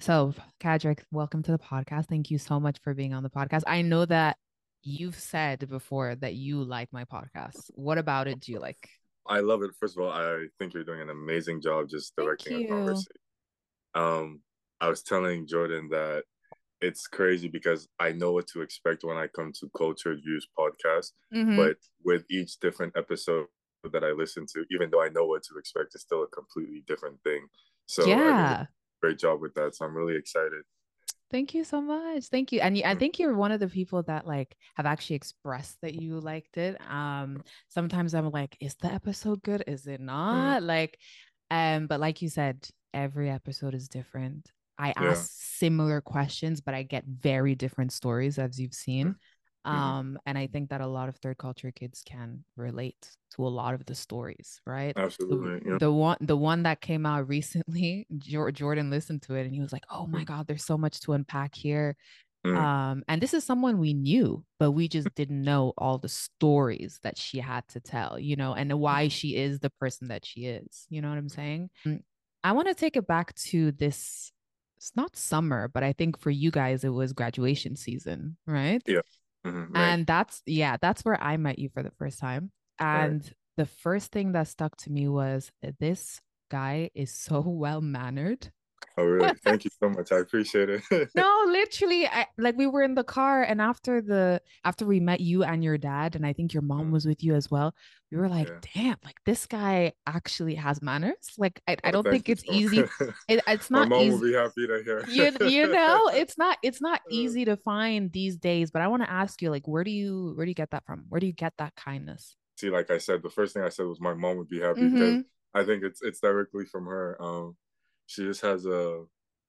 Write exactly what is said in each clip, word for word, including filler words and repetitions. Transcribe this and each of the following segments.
So, Kadrick, welcome to the podcast. Thank you so much for being on the podcast. I know that you've said before that you like my podcast. What about it do you like? I love it. First of all, I think you're doing an amazing job just Thank directing a you. conversation. Um, I was telling Jordan that it's crazy because I know what to expect when I come to Cultured Views podcast, Hmm. but with each different episode that I listen to, even though I know what to expect, it's still a completely different thing. So I think Yeah. a great job with that. So I'm really excited. Thank you so much. Thank you. And y- I Mm, think you're one of the people that like have actually expressed that you liked it. Um, sometimes I'm like, is the episode good? Is it mm, not? Like, um, but like you said, every episode is different. I yeah. ask similar questions, but I get very different stories as you've Mm, seen. mm, Um, and I think that a lot of third culture kids can relate to a lot of the stories, right? The absolutely. Yeah. the one the one that came out recently, Jor- Jordan listened to it and he was like, "Oh my Mm, God, there's so much to unpack here." mm, Um, and this is someone we knew, but we just didn't know all the stories that she had to tell, you know, and why she is the person that she is. You know what I'm saying? Mm, I want to take it back to this. It's not summer, but I think for you guys it was graduation season, right? yeah. Mm, May. And that's, yeah, that's where I met you for the first time. Right. And the first thing that stuck to me was this guy is so well mannered. Oh, really? Thank you so much. I appreciate it. No, literally, I, like we were in the car, and after the after we met you and your dad, and I think your mom Mm, was with you as well, we were like, yeah. damn, like this guy actually has manners. Like I, I Oh, don't thank think you it's so easy. much. It, it's My not mom will easy. be happy to You you hear. know, it's not it's not Uh, easy to find these days. But I want to ask you, like, where do you where do you get that from? Where do you get that kindness? See, like I said, the first thing I said was my mom would be happy because Mm-hmm. I think it's it's directly from her. Um, she just has a.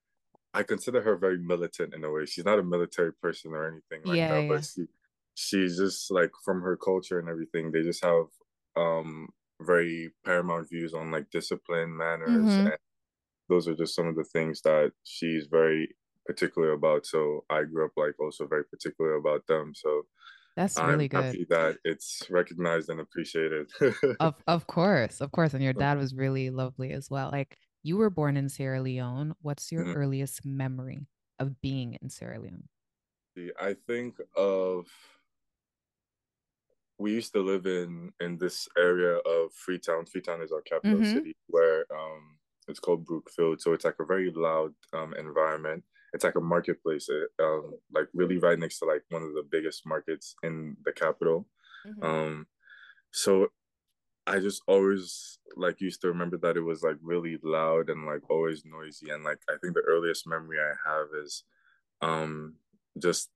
I consider her very militant in a way. She's not a military person or anything like Yeah, that, but yeah. she she's just like from her culture and everything. They just have um very paramount views on like discipline, manners, Mm-hmm. and those are just some of the things that she's very particular about. So I grew up like also very particular about them. So That's I'm really good. happy that it's recognized and appreciated. Of of course, of course. And your dad was really lovely as well. Like you were born in Sierra Leone. What's your Mhm. earliest memory of being in Sierra Leone? I think of we used to live in in this area of Freetown. Freetown is our capital Mm-hmm. city, where um it's called Brookfield. So it's like a very loud um environment. It's like a marketplace, it, um, like really right next to like one of the biggest markets in the capital. Mm-hmm. Um, so I just always like used to remember that it was like really loud and like always noisy. And like I think the earliest memory I have is um just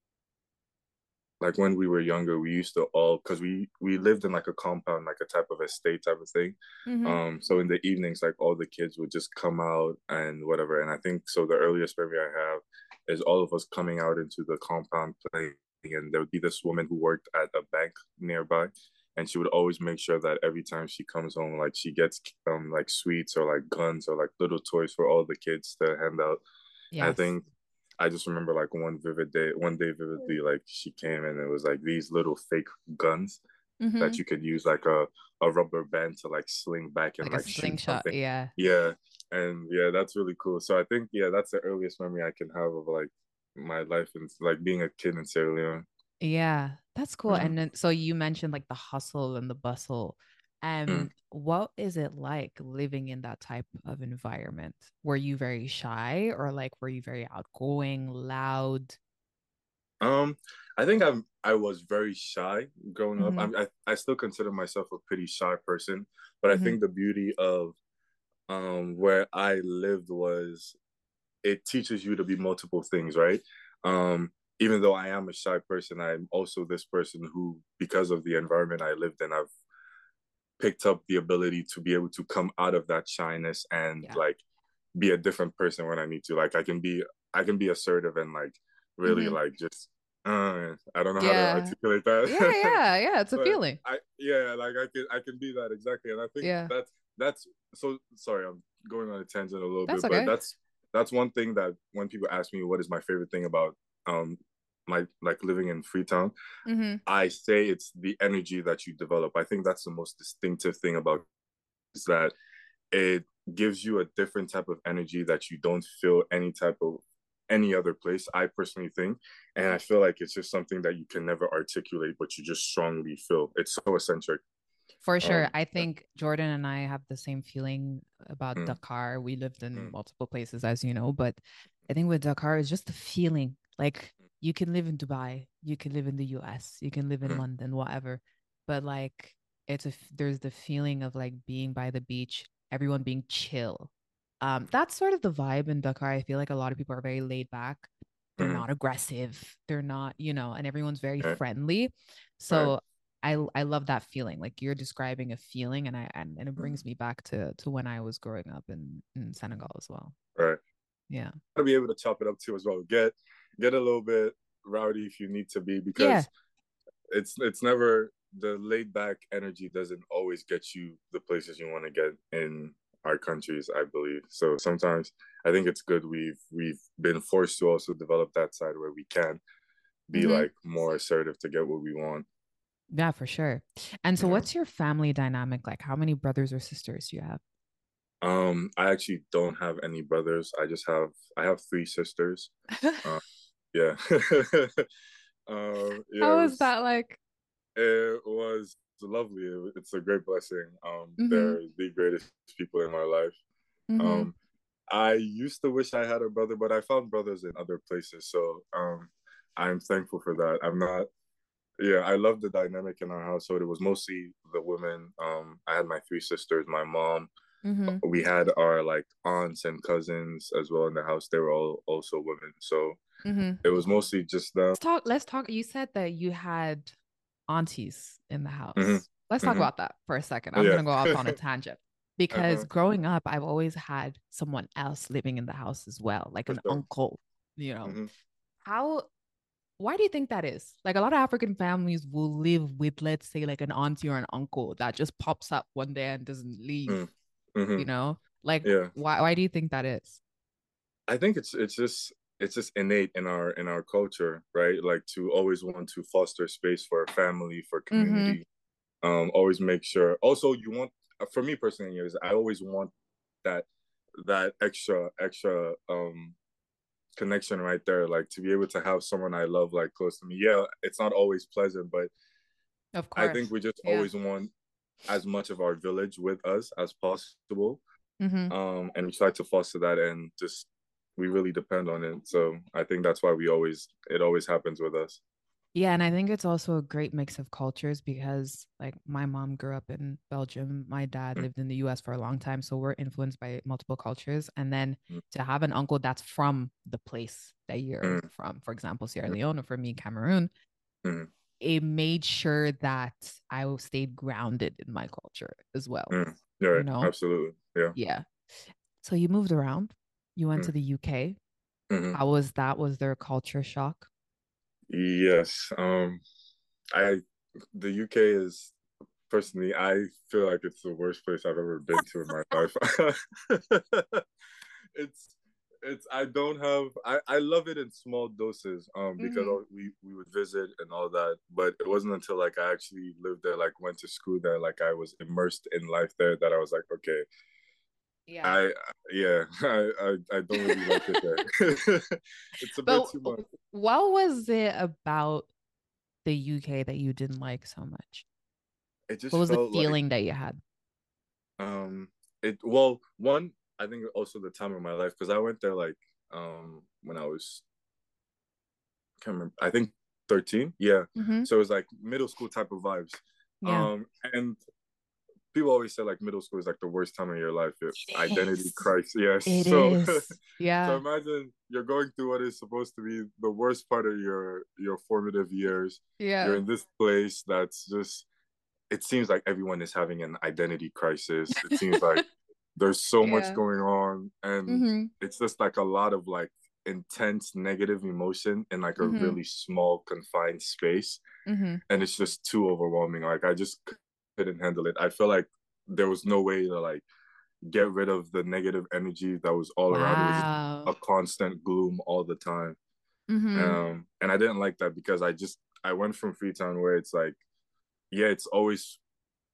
like when we were younger, we used to all because we we lived in like a compound, like a type of estate type of thing. Mm-hmm. Um, so in the evenings, like all the kids would just come out and whatever. And I think so. The earliest memory I have is all of us coming out into the compound playing, and there would be this woman who worked at a bank nearby, and she would always make sure that every time she comes home, like she gets um like sweets or like guns or like little toys for all the kids to hand out. I Yes. think I just remember like one vivid day, one day vividly, like she came and it was like these little fake guns Mm-hmm. that you could use like a, a rubber band to like sling back and Like a like shoot slingshot. something. Yeah. Yeah. And yeah, that's really cool. So I think, yeah, that's the earliest memory I can have of like my life and like being a kid in Sierra Leone. Yeah, that's cool. Mm, And then so you mentioned like the hustle and the bustle. mm. Um, what is it like living in that type of environment? Were you very shy or like were you very outgoing, loud? Um, I think I'm I was very shy growing up. Mm-hmm. I'm, I I still consider myself a pretty shy person, but I Mm-hmm. think the beauty of um where I lived was it teaches you to be multiple things, right? Um, even though I am a shy person, I'm also this person who, because of the environment I lived in, I've picked up the ability to be able to come out of that shyness and Yeah. like be a different person when I need to. Like I can be I can be assertive and like really Mm-hmm. like just uh, I don't know how to Yeah. articulate Yeah, that. yeah, yeah. It's a but feeling. I yeah, like I can I can be that exactly. And I think Yeah. that's that's so sorry, I'm going on a tangent a little That's bit, but okay. that's that's one thing that when people ask me what is my favorite thing about um my like living in Freetown, Mm-hmm. I say it's the energy that you develop. I think that's the most distinctive thing about is that it gives you a different type of energy that you don't feel any type of any other place, I personally think. And I feel like it's just something that you can never articulate, but you just strongly feel. It's so eccentric. For sure. Um, I think Jordan and I have the same feeling about mm, Dakar. We lived in mm, multiple places, as you know, but I think with Dakar, it's just the feeling. Like you can live in Dubai, you can live in the U S, you can live in mm, London, whatever. But like it's a there's the feeling of like being by the beach, everyone being chill. Um, that's sort of the vibe in Dakar. I feel like a lot of people are very laid back. They're mm, not aggressive. They're not, you know, and everyone's very yeah, friendly. right. So I I love that feeling. Like you're describing a feeling, and I and, and it Mm, brings me back to to when I was growing up in in Senegal as well. right. Yeah. To be able to chop it up too as well. Get get a little bit rowdy if you need to be, Yeah. because it's it's never the laid back energy doesn't always get you the places you want to get in our countries, I believe. So sometimes I think it's good we've we've been forced to also develop that side where we can be Mm-hmm. like more assertive to get what we want. Yeah, for sure. And You so know. what's your family dynamic like? How many brothers or sisters do you have? Um, I actually don't have any brothers. I just have I have three sisters. Uh, yeah. um, yeah, it How is was that like? it was lovely. It's a great blessing. Um, Mm-hmm. they're the greatest people in my life. Mm-hmm. Um, I used to wish I had a brother, but I found brothers in other places. So um, I'm thankful for that. I'm not. Yeah, I love the dynamic in our household. It was mostly the women. Um, I had my three sisters, my mom. Mm-hmm. We had our like aunts and cousins as well in the house. They were all also women. So Mm-hmm. it was mostly just them. Let's talk, let's talk. You said that you had aunties in the Hmm. house. Let's talk Hmm. about that for a second. I'm Yeah. gonna go off on a tangent because Uh-huh. growing up, I've always had someone else living in the house as well, like For an sure. uncle, you know. Hmm. How, why do you think that is? Like a lot of African families will live with, let's say, like an auntie or an uncle that just pops up one day and doesn't leave, you Hmm. know? Like, Yeah. why why do you think that is? I think it's it's just it's just innate in our in our culture, right? Like to always want to foster space for family, for Mm-hmm. community. Um, always make sure. Also, you want for me personally is I always want that that extra extra um connection right there, like to be able to have someone I love like close to me. Yeah, it's not always pleasant, but Of I think course. we just Yeah. always want as much of our village with us as possible. Mm-hmm. Um, and we try to foster that and just we really depend on it. So I think that's why we always it always happens with us. Yeah, and I think it's also a great mix of cultures because like my mom grew up in Belgium, my dad Mm, lived in the U S for a long time, so we're influenced by multiple cultures. And then mm, to have an uncle that's from the place that you're mm, from, for example, Sierra mm, Leone or for me, Cameroon, mm, it made sure that I stayed grounded in my culture as well, mm. Yeah, you right. know? Absolutely. Yeah. Yeah. So you moved around, you went to Mm, the U K. mm-hmm. How was that? Was there a culture shock? Yes. Um, I the U K is personally I feel like it's the worst place I've ever been to in my life. it's it's I don't have I I love it in small doses um because Mm-hmm. we we would visit and all that, but it wasn't until like I actually lived there, like went to school there, like I was immersed in life there, that I was like, okay, Yeah. I yeah, I I, I don't really like it there. It's a bit But too much. what was it about the U K that you didn't like so much? It What just was the felt like feeling that you had? um it well one I think also the time of my life because I went there like um when I was can't remember I think thirteen, yeah, Mm-hmm. so it was like middle school type of vibes. Yeah. Um and people always say like middle school is like the worst time of your life, your It identity is. crisis, yes. It So is. so Yeah. imagine you're going through what is supposed to be the worst part of your your formative years. You're Yeah. in this place that's just it seems like everyone is having an identity crisis. It seems like there's so much Yeah. going on and Mm-hmm. it's just like a lot of like intense negative emotion in like a Mm-hmm. really small confined space, Mm-hmm. and it's just too overwhelming. Like I just couldn't handle it. I feel like there was no way to like get rid of the negative energy that was all around. It was just Wow. a constant gloom all the time. Mm-hmm. Um and I didn't like that because I just I went from Freetown where it's like yeah, it's always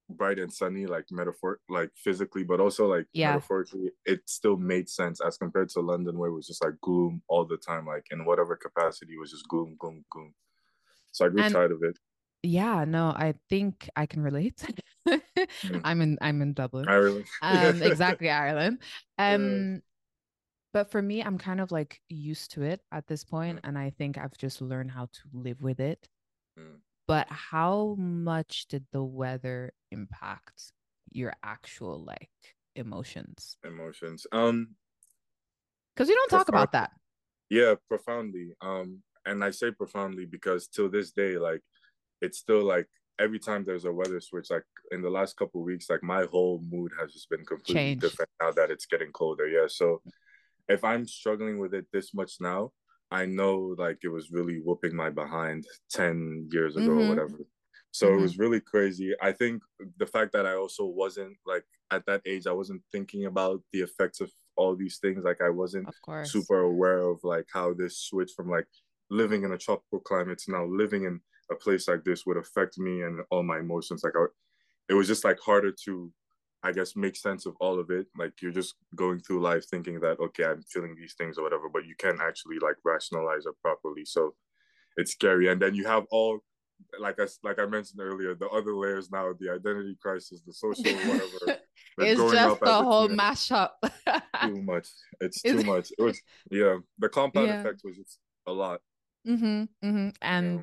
bright and sunny, like metaphor, like physically, but also like Yeah. metaphorically, it still made sense as compared to London, where it was just like gloom all the time, like in whatever capacity, it was just gloom, gloom, gloom. So I grew And tired of it. yeah, no, I think I can relate. Mm. I'm in I'm in Dublin. I really, yeah, Um, exactly, Ireland. uh, Um, but for me, I'm kind of like used to it at this point, mm, and I think I've just learned how to live with it. mm. But how much did the weather impact your actual like emotions? Emotions. Um, Because we don't talk profound. about that. Yeah, profoundly. Um, and I say profoundly because till this day, like it's still like every time there's a weather switch, like in the last couple of weeks, like my whole mood has just been completely Changed. different now that it's getting colder. Yeah. So if I'm struggling with it this much now, I know like it was really whooping my behind ten years ago or Mm-hmm. whatever. So it Mm-hmm. was really crazy. I think the fact that I also wasn't like at that age, I wasn't thinking about the effects of all these things. Like I wasn't Of course. super aware of like how this switch from like living in a tropical climate to now living in a place like this would affect me and all my emotions. Like I, it was just like harder to I guess make sense of all of it. Like you're just going through life thinking that okay, I'm feeling these things or whatever, but you can't actually like rationalize it properly. So it's scary. And then you have all like I like I mentioned earlier, the other layers now, the identity crisis, the social whatever, the It's growing just up the as a whole teenager. mashup. Too much. It's too Is much. It was yeah. The compound yeah. effect was just a lot. Mm-hmm. Mm-hmm. You know. And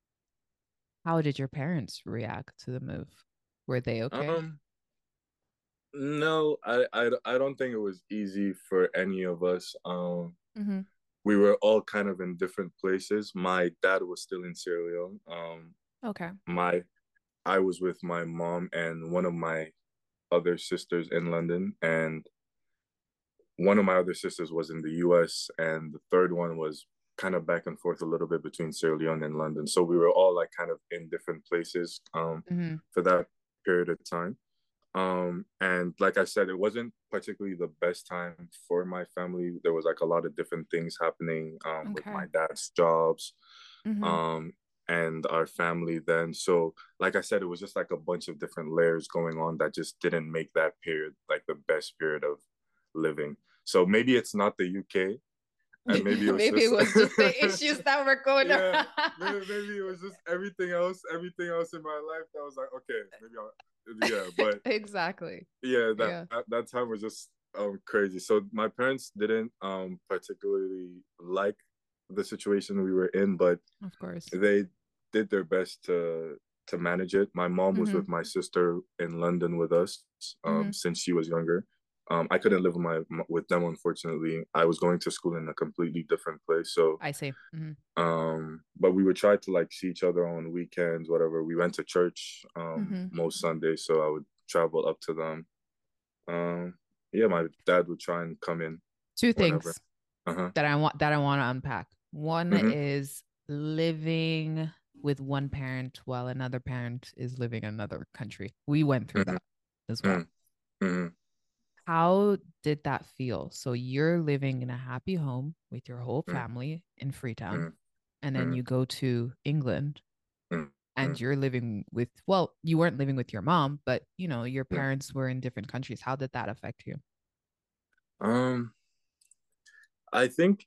how did your parents react to the move? Were they okay? Um. No, I, I I don't think it was easy for any of us. Um. Mm-hmm. We were all kind of in different places. My dad was still in Sierra Leone. Um, Okay. my I was with my mom and one of my other sisters in London, and one of my other sisters was in the U S, and the third one was kind of back and forth a little bit between Sierra Leone and London. So we were all like kind of in different places um, Mm-hmm. for that period of time. Um, and like I said, it wasn't particularly the best time for my family. There was like a lot of different things happening um, with Okay. my dad's jobs Mm-hmm. um, and our family then. So, like I said, it was just like a bunch of different layers going on that just didn't make that period like the best period of living. So maybe it's not the U K, and maybe it was Maybe it just was just the issues that were going yeah, around. maybe, maybe it was just everything else, everything else in my life that was like, okay, maybe I'll, yeah, but Exactly. yeah, that, Yeah. that that time was just um crazy. So my parents didn't um particularly like the situation we were in, but Of course. they did their best to to manage it. My mom was Mm-hmm. with my sister in London with us Mm-hmm. um, since she was younger. Um, I couldn't live with my with them, unfortunately. I was going to school in a completely different place. So, I see. Mm-hmm. um, but we would try to like see each other on weekends, whatever. We went to church um, Mm-hmm. most Sundays, so I would travel up to them. Um, yeah, my dad would try and come in Two whenever. things Uh huh. that I want that I want to unpack. One Mm-hmm. is living with one parent while another parent is living in another country. We went through Mm-hmm. that as well. Mm-hmm. How did that feel? So you're living in a happy home with your whole Mm-hmm. family in Freetown, Mm-hmm. and then Mm-hmm. you go to England Mm-hmm. and you're living with, well, you weren't living with your mom, but you know, your Yeah. parents were in different countries. How did that affect you? Um, I think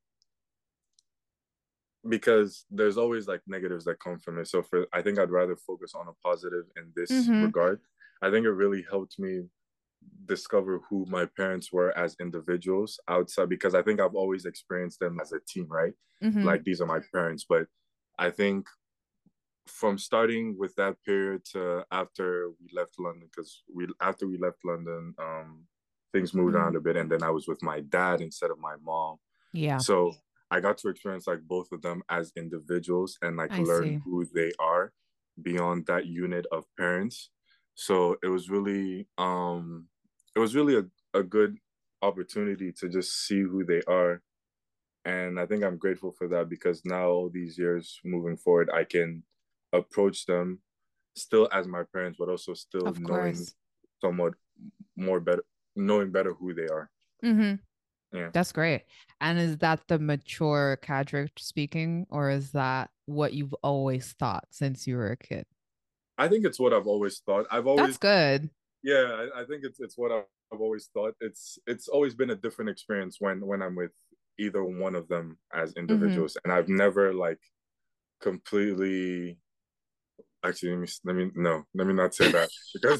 because there's always like negatives that come from it. So for I think I'd rather focus on a positive in this Mm-hmm. regard. I think it really helped me discover who my parents were as individuals outside because I think I've always experienced them as a team, right? Mm-hmm. Like these are my parents, but I think from starting with that period to after we left London, because we after we left London, um, things moved Mm-hmm. around a bit, and then I was with my dad instead of my mom. Yeah, So I got to experience like both of them as individuals and like I learn see. who they are beyond that unit of parents. So it was really um it was really a, a good opportunity to just see who they are. And I think I'm grateful for that because now all these years moving forward, I can approach them still as my parents, but also still Of knowing course. somewhat more better, knowing better who they are. Mm-hmm. Yeah. That's great. And is that the mature Cadric speaking, or is that what you've always thought since you were a kid? I think it's what I've always thought. I've That's always, good. yeah, I, I think it's it's what I've, I've always thought. It's it's always been a different experience when when I'm with either one of them as Mm-hmm. individuals, and I've never like completely. Actually, let me let me no, let me not say that because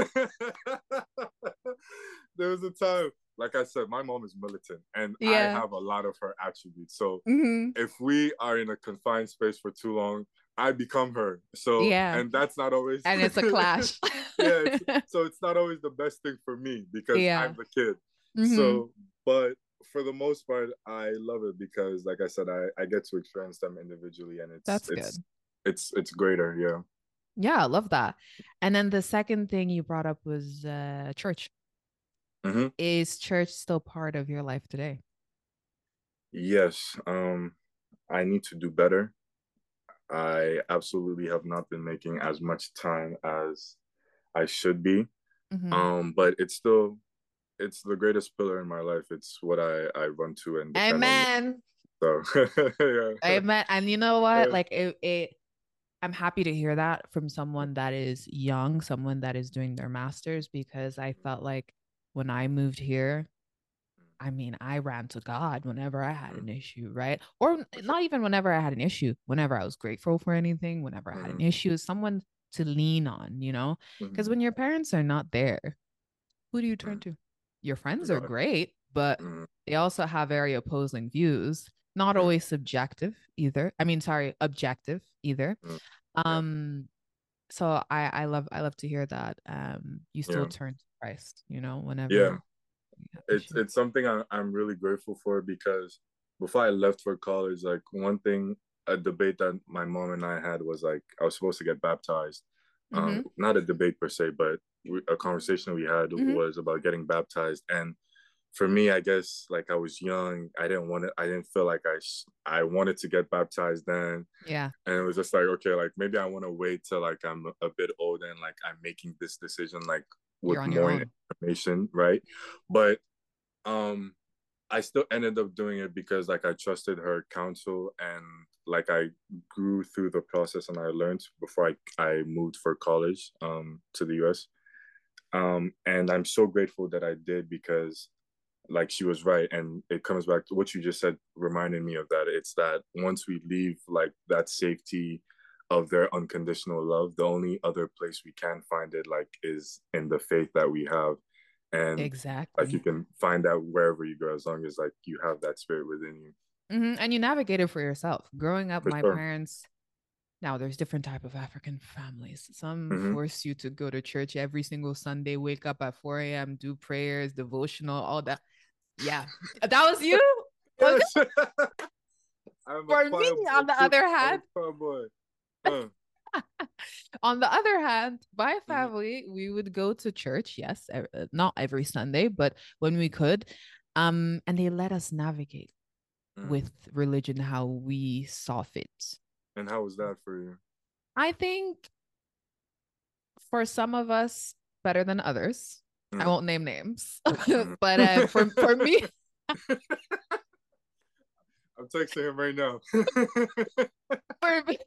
there was a time, like I said, my mom is militant, and I Yeah. have a lot of her attributes. So Mm-hmm. if we are in a confined space for too long, I become her. So, Yeah. and that's not always, And it's a clash. yeah. It's, so it's not always the best thing for me because Yeah. I'm the kid. Mm-hmm. So, but for the most part, I love it because, like I said, I I get to experience them individually, and it's That's it's good. it's it's greater. Yeah. Yeah, I love that. And then the second thing you brought up was uh, church. Mm-hmm. Is church still part of your life today? Yes. Um, I need to do better. I absolutely have not been making as much time as I should be. Mm-hmm. Um, but it's still it's the greatest pillar in my life. It's what I I run to and depend on. Amen. So yeah. Amen. And you know what? Uh, Like it, it, I'm happy to hear that from someone that is young, someone that is doing their master's, because I felt like when I moved here, I mean, I ran to God whenever I had an issue, right? Or for sure. not even whenever I had an issue, whenever I was grateful for anything, whenever I had an Mm-hmm. issue, someone to lean on, you know? Because when your parents are not there, who do you turn to? Your friends are God. great, but Mm-hmm. they also have very opposing views, not Mm-hmm. always subjective either. I mean, sorry, objective either. Yeah. Um, so I I love I love to hear that um you still Yeah. turn to Christ, you know, Yeah. whenever you have It's issues. it's something I, I'm really grateful for because before I left for college, like one thing, a debate that my mom and I had was like I was supposed to get baptized. Um, Mm-hmm. not a debate per se, but we, a conversation we had Mm-hmm. was about getting baptized. And for me, I guess like I was young, I didn't want to, I didn't feel like I sh- I wanted to get baptized then, Yeah, and it was just like okay, like maybe I want to wait till like I'm a bit older and like I'm making this decision like you're with on your more own. information, right? But um I still ended up doing it because like I trusted her counsel and like I grew through the process and I learned before I, I moved for college um to the U S. Um and I'm so grateful that I did because like she was right and it comes back to what you just said reminding me of that. It's that once we leave like that safety of their unconditional love, the only other place we can find it like is in the faith that we have, and like you Exactly. can find that wherever you go as long as like you have that spirit within you. Mm-hmm. And you navigate it for yourself. Growing up, For my sure. parents, now there's different type of African families. Some Mm-hmm. force you to go to church every single Sunday, wake up at four a m, do prayers, devotional, all that. Yeah. That was you? Was Yes. I'm a For me, choir boy on the too. other I'm a hand, choir boy. Uh, on the other hand, my mm-hmm. family, we would go to church, yes, ev- uh, not every Sunday, but when we could. Um, and they let us navigate Mm. with religion how we saw fit. And how was that for you? I think for some of us, better than others. I Mm. won't name names, Mm. but uh, for for me, I'm texting him right now. for me,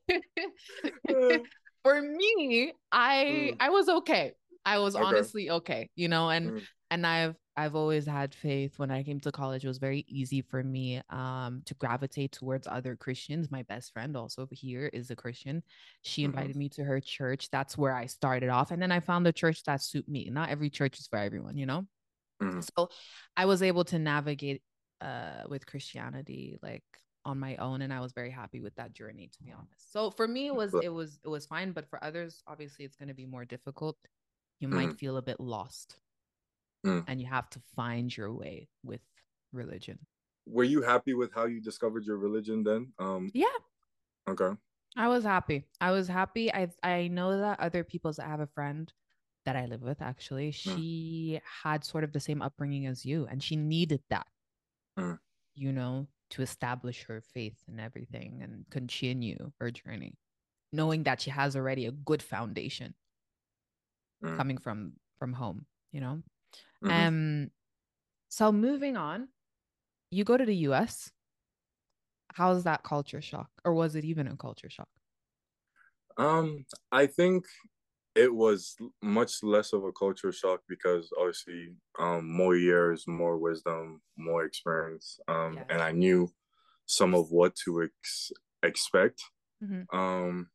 for me, I Mm. I was okay. I was Okay. honestly okay, you know, and Mm. and I've I've always had faith. When I came to college, it was very easy for me um to gravitate towards other Christians. My best friend also here is a Christian. She Mm-hmm. invited me to her church. That's where I started off. And then I found the church that suit me. Not every church is for everyone, you know? Mm-hmm. So I was able to navigate uh with Christianity like on my own, and I was very happy with that journey, to be honest. So for me it was it was it was fine, but for others obviously it's going to be more difficult. You might Mm-hmm. feel a bit lost Mm. and you have to find your way with religion. Were you happy with how you discovered your religion then? Um, Yeah, okay. I was happy. I was happy. I I know that other people's I have a friend that I live with actually. Mm. She had sort of the same upbringing as you and she needed that, Mm. you know, to establish her faith and everything and continue her journey, knowing that she has already a good foundation Mm. coming from from home, you know. Mm-hmm. Um so moving on, you go to the U S. How's that culture shock? Or was it even a culture shock? Um, I think it was much less of a culture shock because obviously um more years, more wisdom, more experience, um and Yes. I knew some of what to ex- expect. Mm-hmm. um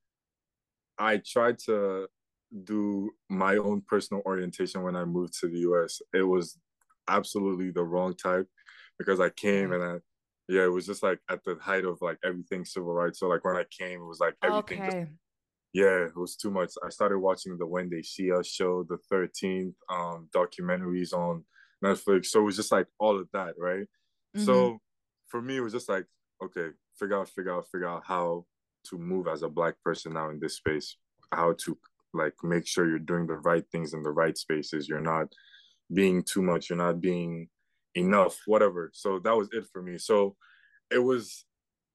I tried to do my own personal orientation when I moved to the U S. It was absolutely the wrong type because I came Okay. and I yeah, it was just like at the height of like everything civil rights. So like when I came, it was like everything just Okay. yeah, it was too much. I started watching the When They See Us show, the thirteenth, um, documentaries on Netflix. So it was just like all of that, right? Mm-hmm. So for me, it was just like, okay, figure out, figure out, figure out how to move as a black person now in this space, how to like make sure you're doing the right things in the right spaces. You're not being too much, you're not being enough, whatever. So that was it for me. So it was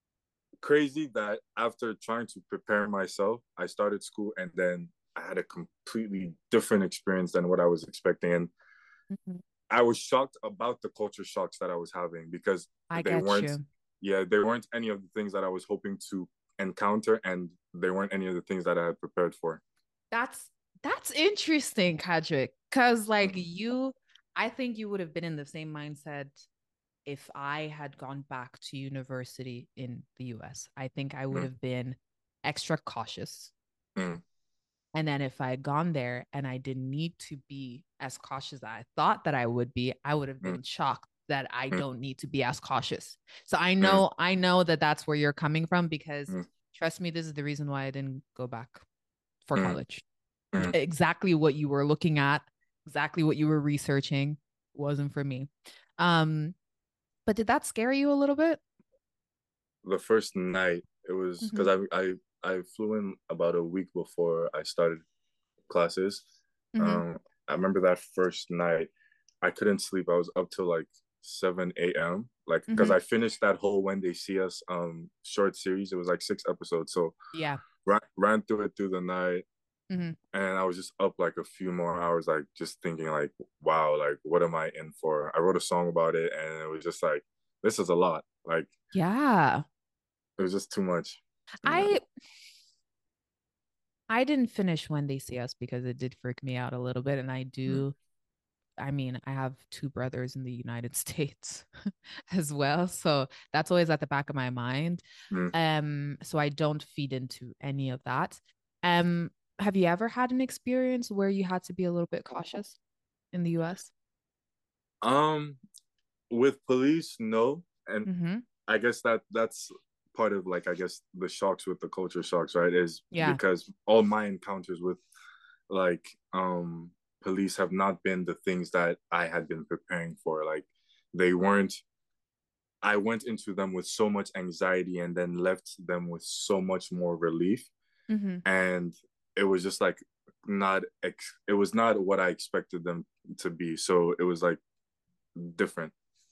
crazy that after trying to prepare myself, I started school and then I had a completely different experience than what I was expecting. And Mm-hmm. I was shocked about the culture shocks that I was having because I they get weren't, you. yeah, they weren't any of the things that I was hoping to encounter, and they weren't any of the things that I had prepared for. That's that's interesting, Kadrick. Cause like Mm-hmm. you, I think you would have been in the same mindset if I had gone back to university in the U S. I think I would have been extra cautious. Mm-hmm. And then if I had gone there and I didn't need to be as cautious as I thought that I would be, I would have been shocked that I don't need to be as cautious. So I Mm-hmm. know, I know that that's where you're coming from because Mm-hmm. trust me, this is the reason why I didn't go back for Mm-hmm. college. Exactly what you were looking at, exactly what you were researching wasn't for me. Um, but did that scare you a little bit? The first night, it was Mm-hmm. because I, I I flew in about a week before I started classes. Mm-hmm. Um, I remember that first night, I couldn't sleep. I was up till like seven a m. Like, because Mm-hmm. I finished that whole When They See Us um short series. It was like six episodes, so Yeah. ran, ran through it through the night, Mm-hmm. and I was just up like a few more hours, like just thinking like, wow, like what am I in for? I wrote a song about it, and it was just like, this is a lot. Like, Yeah. it was just too much. Yeah. I I didn't finish When They See Us because it did freak me out a little bit. And I Mm, do, I mean, I have two brothers in the United States as well. So that's always at the back of my mind. mm. Um, so I don't feed into any of that. Um, have you ever had an experience where you had to be a little bit cautious in the U S? Um, with police, no, and Mm-hmm. I guess that that's part of like I guess the shocks with the culture shocks, right? Is Yeah. because all my encounters with like um police have not been the things that I had been preparing for. Like they weren't I went into them with so much anxiety and then left them with so much more relief. Mm-hmm. And it was just like not ex- it was not what I expected them to be. So it was like different.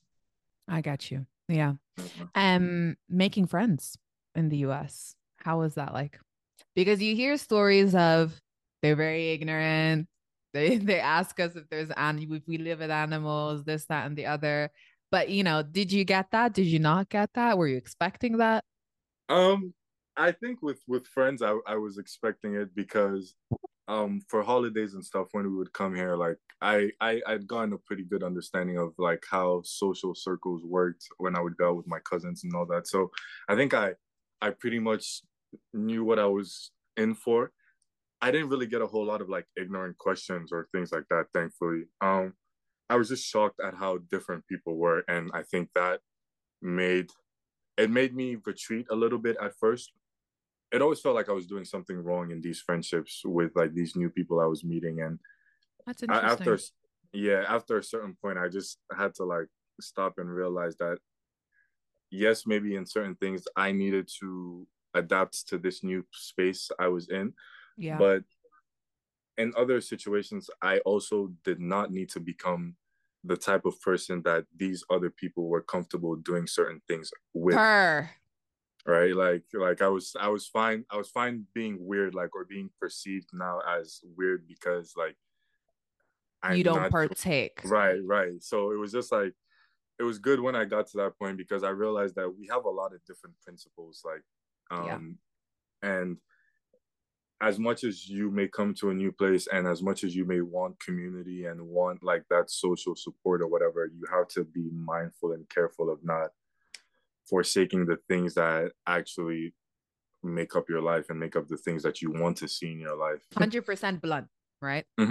I got you. Yeah. Mhm. Um, making friends in the U S. How was that like? Because you hear stories of they're very ignorant. They they ask us if there's and if we live with animals, this, that, and the other. But you know, did you get that? Did you not get that? Were you expecting that? Um, I think with with friends, I I was expecting it because um for holidays and stuff when we would come here, like I I I'd gotten a pretty good understanding of like how social circles worked when I would go out with my cousins and all that. So I think I I pretty much knew what I was in for. I didn't really get a whole lot of like ignorant questions or things like that, thankfully. Um, I was just shocked at how different people were, and I think that made it made me retreat a little bit at first. It always felt like I was doing something wrong in these friendships with like these new people I was meeting, and That's after interesting. yeah, after a certain point, I just had to like stop and realize that yes, maybe in certain things I needed to adapt to this new space I was in, Yeah. but in other situations, I also did not need to become the type of person that these other people were comfortable doing certain things with. Per. Right, like like i was i was fine i was fine being weird, like, or being perceived now as weird because like You I'm don't not partake. right, right. So it was just like it was good when I got to that point because I realized that we have a lot of different principles, like Yeah. um and as much as you may come to a new place and as much as you may want community and want like that social support or whatever, you have to be mindful and careful of not forsaking the things that actually make up your life and make up the things that you want to see in your life. one hundred percent blunt, right? Mm-hmm.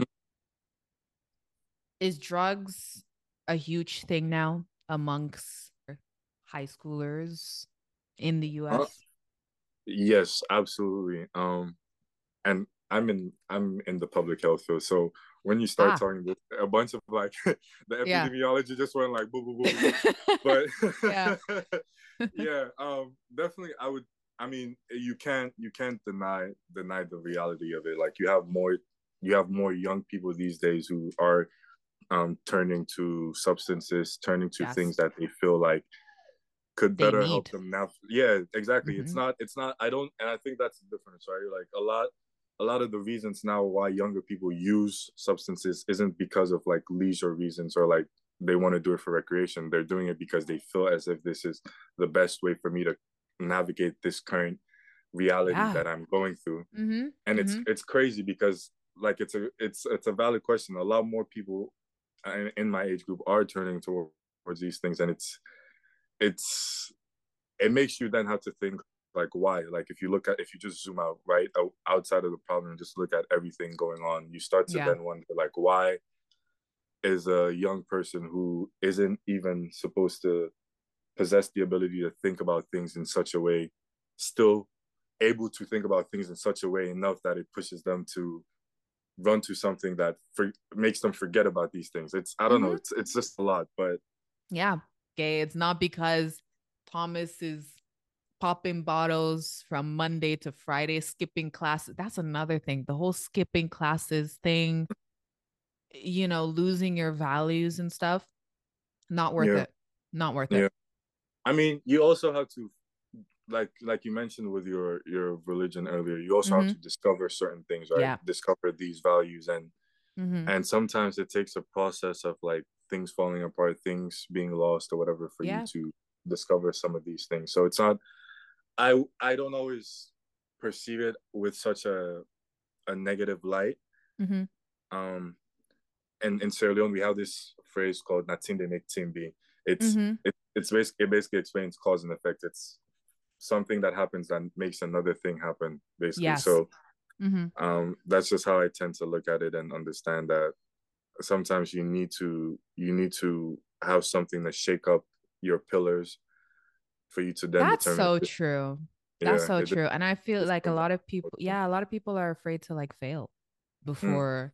Is drugs a huge thing now amongst high schoolers in the Uh, U S? yes, absolutely. Um, and I'm in I'm in the public health field, so when you start Ah, talking, a bunch of like the yeah. epidemiology just went like boo boo boo boo. But Yeah. yeah, um, definitely, I would. I mean, you can't you can't deny deny the reality of it. Like you have more you have more young people these days who are um, turning to substances, turning to Yes. things that they feel like could They better help need. them now. Yeah, exactly. It's Mm-hmm. not. It's not. I don't. And I think that's the difference, right? Like a lot, a lot of the reasons now why younger people use substances isn't because of like leisure reasons or like they want to do it for recreation. They're doing it because they feel as if this is the best way for me to navigate this current reality Yeah. that I'm going through. Mm-hmm. And it's Mm-hmm. it's crazy because like it's a it's it's a valid question. A lot more people in, in my age group are turning towards these things, and it's it's it makes you then have to think like why, like if you look at if you just zoom out right outside of the problem and just look at everything going on, you start to Yeah. then wonder like why is a young person who isn't even supposed to possess the ability to think about things in such a way still able to think about things in such a way enough that it pushes them to run to something that for, makes them forget about these things. It's I don't know, Mm-hmm. it's it's just a lot, but Yeah. Okay. It's not because Thomas is popping bottles from Monday to Friday, skipping classes. That's another thing. The whole skipping classes thing, you know, losing your values and stuff, not worth yeah, it. Not worth it. yeah. I mean, you also have to like like you mentioned with your your religion earlier, you also have Mm-hmm. to discover certain things, right? Yeah. Discover these values, and Mm-hmm. and sometimes it takes a process of like things falling apart, things being lost or whatever for you Yeah. to discover some of these things. So it's not I I don't always perceive it with such a a negative light. Mm-hmm. Um and in Sierra Leone we have this phrase called Natinde Nek Timbi. It's Mm-hmm. it, it's basically it basically explains cause and effect. It's something that happens that makes another thing happen, basically. Yes. So Mm-hmm. um, that's just how I tend to look at it and understand that sometimes you need to you need to have something to shake up your pillars for you to then That's determine so if, true. That's yeah, so it true. And I feel just like a depends lot of on people, yeah, a lot of people are afraid to like fail mm, before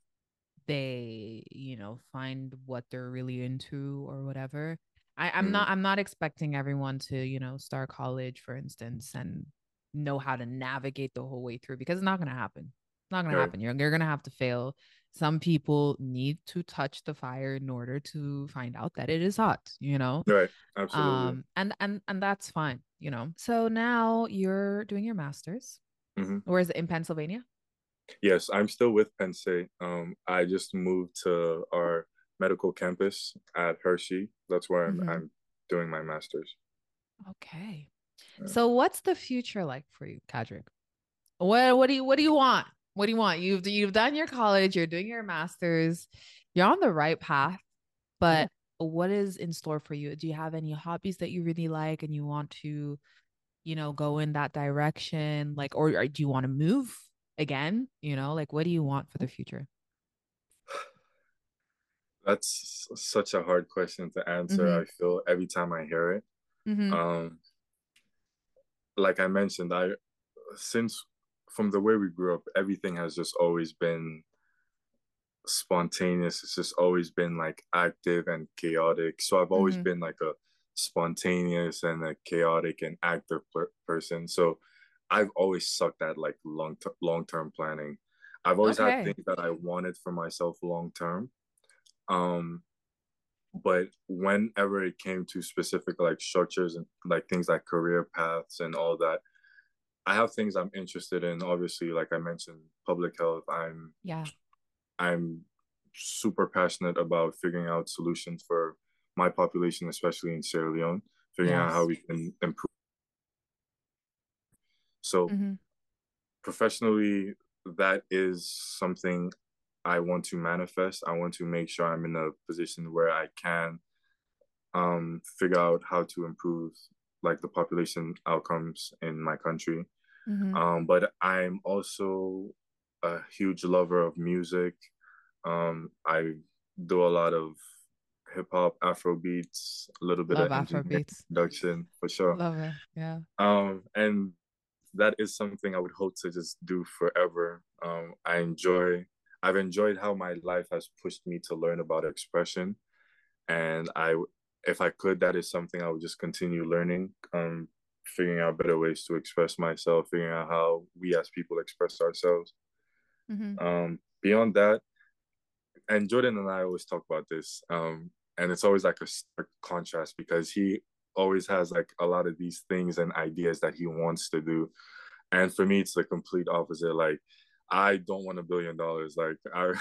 they, you know, find what they're really into or whatever. I, I'm mm, not I'm not expecting everyone to, you know, start college, for instance, and know how to navigate the whole way through because it's not gonna happen. It's not gonna right, happen. You're you're gonna have to fail. Some people need to touch the fire in order to find out that it is hot, you know. right, absolutely. Um, and and and that's fine, you know. So now you're doing your master's. Hmm. Where is it in Pennsylvania? Yes, I'm still with Penn State. Um, I just moved to our medical campus at Hershey. That's where I'm Mm-hmm. I'm doing my master's. Okay. Yeah. So what's the future like for you, Kadric? What what do you what do you want? What do you want? You've you've done your college, you're doing your master's, you're on the right path, Yeah. but what is in store for you? Do you have any hobbies that you really like and you want to, you know, go in that direction? Like, or, or do you want to move again? You know, like what do you want for the future? That's such a hard question to answer. Mm-hmm. I feel every time I hear it. Mm-hmm. Um, like I mentioned, I since from the way we grew up, everything has just always been spontaneous. It's just always been like active and chaotic. So I've always Mm-hmm. been like a spontaneous and a chaotic and active per- person. So I've always sucked at like long t- long term planning. I've always had Okay. things that I wanted for myself long term. Um, but whenever it came to specific like structures and like things like career paths and all that, I have things I'm interested in. Obviously, like I mentioned, public health. I'm Yeah. I'm super passionate about figuring out solutions for my population, especially in Sierra Leone, figuring out how Yes. we can improve. So Mm-hmm. professionally, that is something I want to manifest. I want to make sure I'm in a position where I can um, figure out how to improve like the population outcomes in my country. Mm-hmm. Um, but I'm also a huge lover of music. Um, I do a lot of hip hop, Afro beats, a little bit Love of engineering Afrobeats. production for sure. Love it. Yeah. Um, and that is something I would hope to just do forever. Um, I enjoy, I've enjoyed how my life has pushed me to learn about expression, and I, if I could, that is something I would just continue learning. Um, figuring out better ways to express myself, figuring out how we as people express ourselves. Mm-hmm. Um, beyond that, and Jordan and I always talk about this, um, and it's always like a stark contrast because he always has like a lot of these things and ideas that he wants to do, and for me, it's the complete opposite. Like, I don't want a billion dollars. Like, I,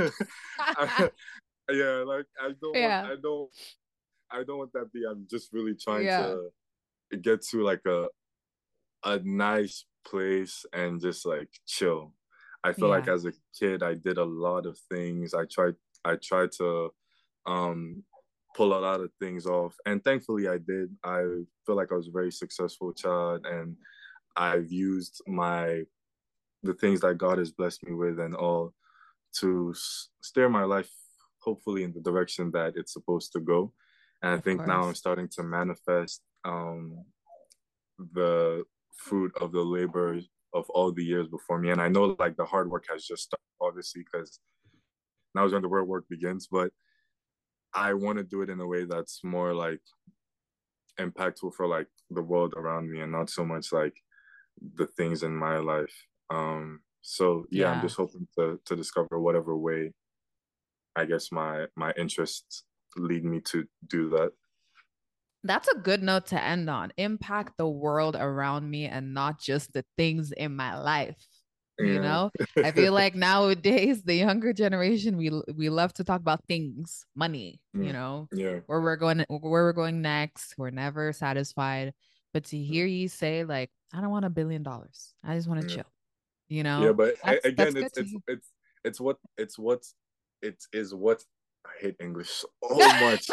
I yeah, like I don't want, Yeah. I don't, I don't want that be. I'm just really trying Yeah. to get to like a a nice place and just like chill. I feel Yeah. like as a kid, I did a lot of things. I tried, I tried to um, pull a lot of things off, and thankfully, I did. I feel like I was a very successful child, and I've used my the things that God has blessed me with and all to steer my life, hopefully, in the direction that it's supposed to go. And I Of think now I'm course. starting to manifest um, the fruit of the labor of all the years before me. And I know like the hard work has just started, obviously, because now is when the real work begins. But I want to do it in a way that's more like impactful for like the world around me and not so much like the things in my life. Um, so yeah, I'm Yeah. just hoping to to discover whatever way I guess my my interests lead me to do that. That's a good note to end on. Impact the world around me and not just the things in my life. You Yeah. know, I feel like nowadays the younger generation we we love to talk about things, money, you Mm. know, Yeah. where we're going where we're going next. We're never satisfied. But to hear you say like, I don't want a billion dollars. I just want to Yeah. chill. You Yeah, know, but that's that's again, good it's to it's hear. it's it's what it's what it is what I hate English so much.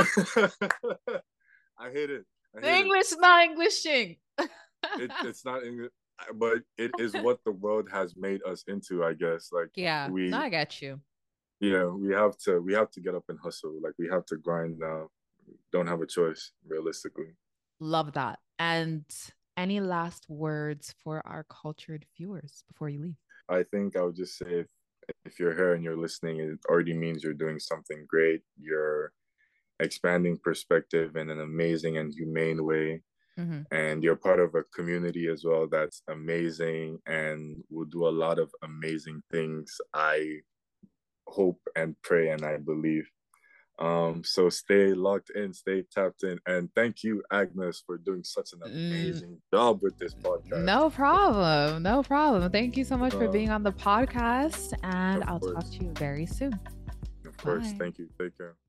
I hate it. I The hate it. English not Englishing. It it's not English, but it is what the world has made us into, I guess. Like Yeah, no, we, I get you. yeah, we have to we have to get up and hustle. Like we have to grind now. Don't have a choice, realistically. Love that. And any last words for our cultured viewers before you leave? I think I would just say if if you're here and you're listening, it already means you're doing something great. You're expanding perspective in an amazing and humane way. Mm-hmm. And you're part of a community as well that's amazing and will do a lot of amazing things. I hope and pray and I believe. Um, so stay locked in, stay tapped in, and thank you, Agnes, for doing such an Mm, amazing job with this podcast. no problem. No problem. Thank you so much for Uh, being on the podcast, and of I'll talk course, to you very soon. of course. Bye. Thank you. Take care.